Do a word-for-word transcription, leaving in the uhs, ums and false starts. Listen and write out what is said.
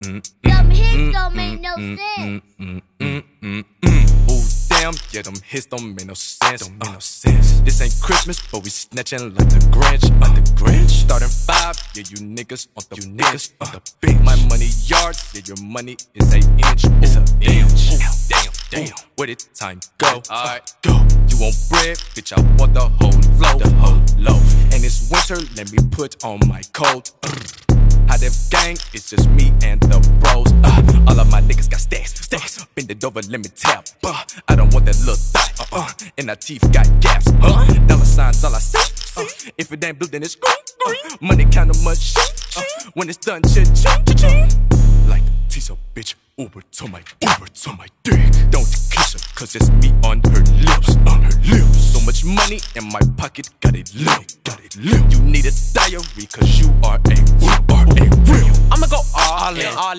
Them hits don't make no sense. Ooh, damn, yeah, them hits don't make no sense. Don't make no sense. This ain't Christmas, but we snatching like the Grinch, like the Grinch. Starting five, yeah, you niggas on the you niggas on the bench. My money yards, yeah, your money is a inch. It's a inch. Damn, damn, damn. Where did time go? Alright, go. You want bread, bitch? I want the whole loaf, the whole loaf. And it's winter, let me put on my coat. How them gang, it's just me and the bros. Uh, all of my niggas got stacks, stacks. Bend it over, let me tap. Uh, I don't want that little thot. Uh, uh, and our teeth got gaps. Uh, dollar signs, all I see. Uh, if it ain't blue, then it's green. Uh, money kinda much. Uh, when it's done, ching, ching, ching. Like teaser, bitch. Uber to my, Uber to my dick. Don't kiss her, cause it's me on her lips, on her lips. So much money in my pocket, got it lit, got it lit. You need a diary, cause you are a, you are a real. I'ma go all in, all